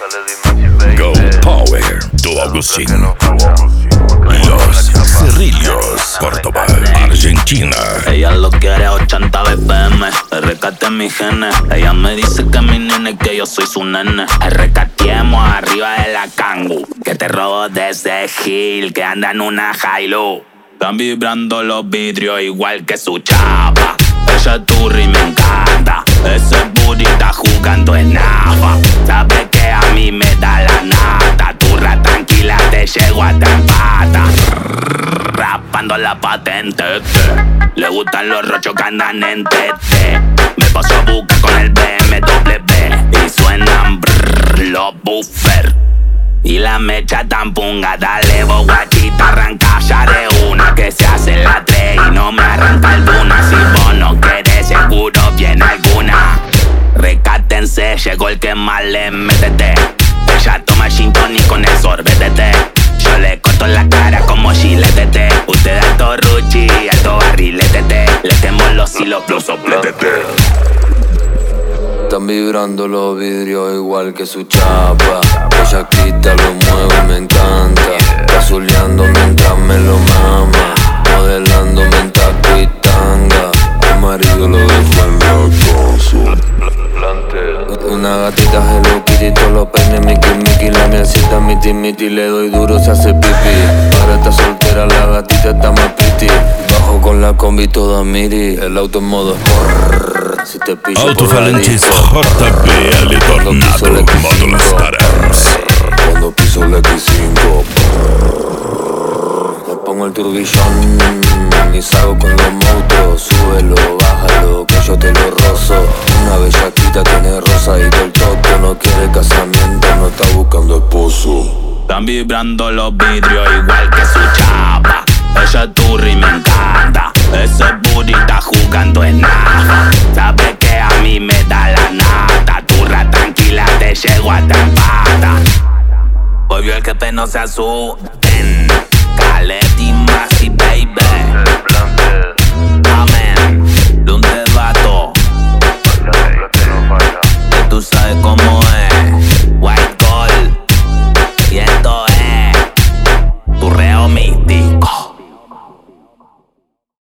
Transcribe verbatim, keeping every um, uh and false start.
Go Power, tu Agustín. Los Cerrillos, Córdoba, Argentina. Ella lo quiere ochenta B P M, rescate mi genes. Ella me dice que mi nene, que yo soy su nene. Rescatemos arriba de la Kangu, que te robo desde Gil, que anda en una Hilux. Están vibrando los vidrios igual que su chapa. Ella es turri y me encanta. Ese booty está jugando en nafa. Sabe que a mí me da la nata. Turra tranquila, te llego a pata. Rapando la patente. Le gustan los rochos que andan en tete. Me paso a buscar con el B M W y suenan brrr, los buffers. Y la mecha tan punga, dale vos guachita, arranca ya de una. Que se hace la tres y no me arranca alguna. Si vos no querés, seguro viene alguna. Recátense, llegó el que más le métete. Ella toma gin tonic con el sorbete. Yo le corto la cara como giletete. Usted alto ruchi, alto barrilete. Le quemo los hilos, plus sopletete. Están vibrando los vidrios igual que su chapa. Ella quita, lo mueve y me encanta. Casuleando mientras me lo mama. Modelándome en taco y tanga. El marido lo dejó en la casa. Una gatita Hello Kitty, todos los peines Mickey Mickey. La mielcita miti miti, le doy duro, se hace pipí. Ahora está soltera, la gatita está más pretty. Bajo con la combi toda miri. El auto en modo sport. Si te pillo Autofalanges J B L Tornado, módulo Starams. Cuando piso el X cinco, le pongo el turbillón y salgo con los monstruos. Súbelo, bájalo, que yo te lo rozo. Una bellaquita tiene rosadito el toto. No quiere casamiento, no está buscando esposo. Están vibrando los vidrios igual que su chapa. Ella es turri y me encanta. Ese booty está jugando en nafa. Sabe que a mí me da la nata. Turra tranquila, te llego a pata. Volvió el jefe, no se asusten. Caleb